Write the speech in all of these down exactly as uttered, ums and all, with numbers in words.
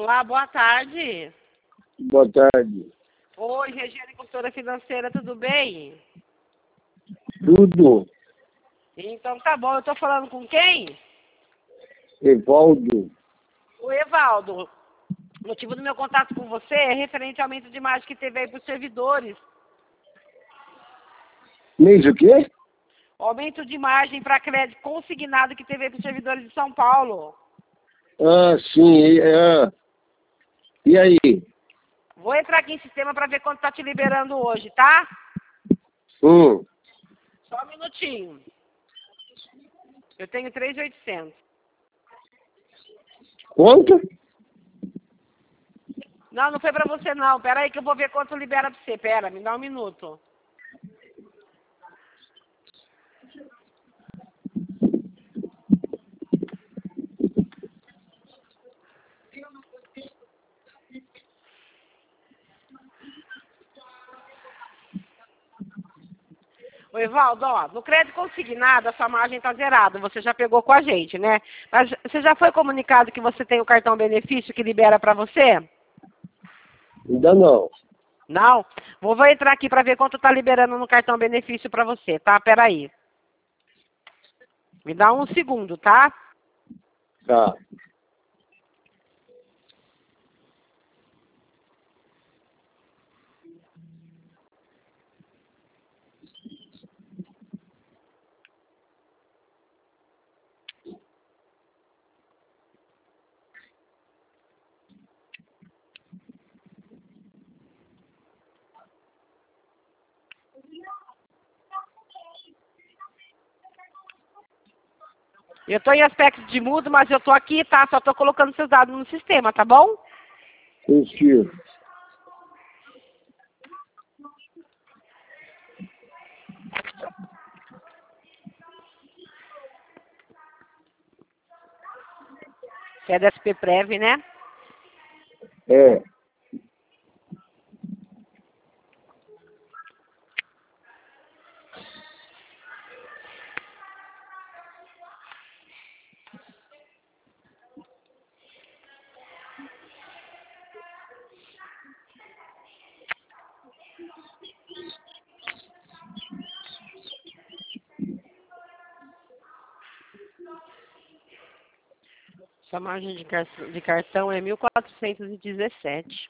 Olá, boa tarde. Boa tarde. Oi, Regiane, consultora financeira, tudo bem? Tudo. Então tá bom, eu tô falando com quem? Evaldo. O Evaldo. O motivo do meu contato com você é referente ao aumento de imagem que teve aí para os servidores. Mês o quê? O aumento de margem para crédito consignado que teve aí para os servidores de São Paulo. Ah, sim. E, ah, e aí? Vou entrar aqui em sistema para ver quanto tá te liberando hoje, tá? Hum. Só um minutinho. Eu tenho três mil e oitocentos. Quanto? Não, não foi para você não. Pera aí que eu vou ver quanto libera para você. Pera, me dá um minuto. Ô, Evaldo, ó, no crédito consignado, a sua margem está zerada. Você já pegou com a gente, né? Mas você já foi comunicado que você tem o cartão benefício que libera para você? Ainda não. Não? Vou, vou entrar aqui para ver quanto está liberando no cartão benefício para você, tá? Pera aí. Me dá um segundo, tá? Tá. Eu estou em aspecto de mudo, mas eu estou aqui, tá? Só estou colocando seus dados no sistema, tá bom? Positivo. Você é da S P Prev, né? É. Sua margem de, car de cartão é mil quatrocentos e dezessete.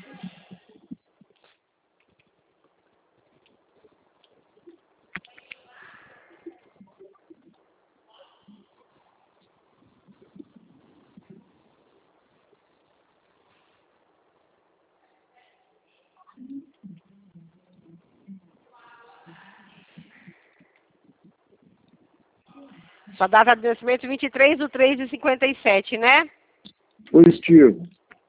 Sua data de nascimento vinte e três de três de cinquenta e sete, né? Positivo.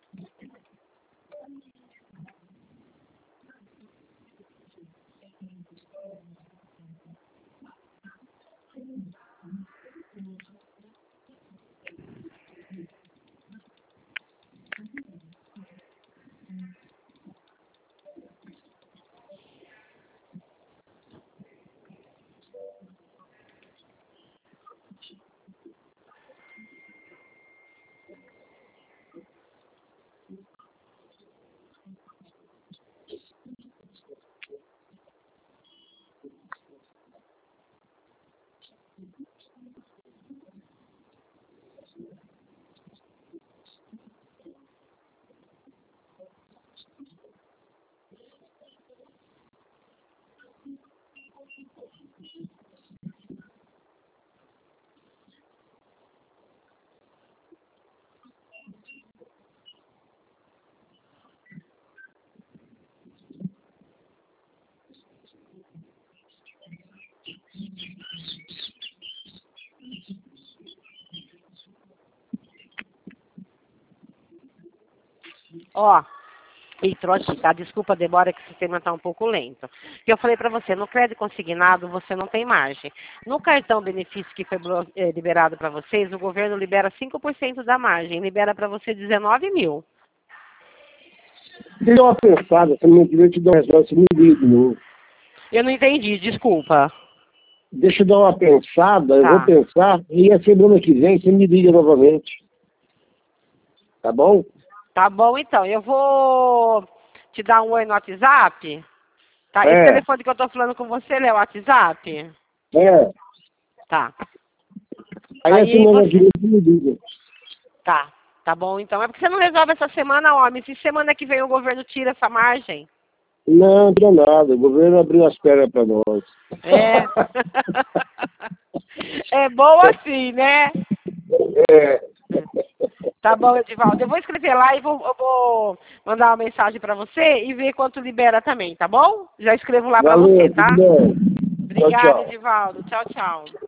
Ó, entrou aqui, tá? Desculpa a demora que o sistema tá um pouco lento. Que eu falei para você, no crédito consignado você não tem margem. No cartão benefício que foi eh, liberado para vocês, o governo libera cinco por cento da margem, libera para você dezenove mil. Dê uma pensada, se não tiver te dar uma resposta, me liga de novo. Eu não entendi, desculpa. Deixa eu dar uma pensada, eu Tá. vou pensar, e a semana que vem você me liga novamente. Tá bom? Tá bom, então. Eu vou te dar um oi no WhatsApp. Tá? É. Esse telefone que eu tô falando com você, ele é o WhatsApp? É. Tá. Aí, Aí a semana você- que vem eu me ligo. Tá. Tá bom, então. É porque você não resolve essa semana, homem. Se semana que vem o governo tira essa margem. Não, não tira nada. O governo abriu as pernas para nós. É. É bom assim, né? É. Tá bom, Edivaldo. Eu vou escrever lá e vou, eu vou mandar uma mensagem pra você e ver quanto libera também, tá bom? Já escrevo lá pra Valeu, você, tá? tudo bem. Tchau, Obrigada, tchau. Edivaldo. Tchau, tchau.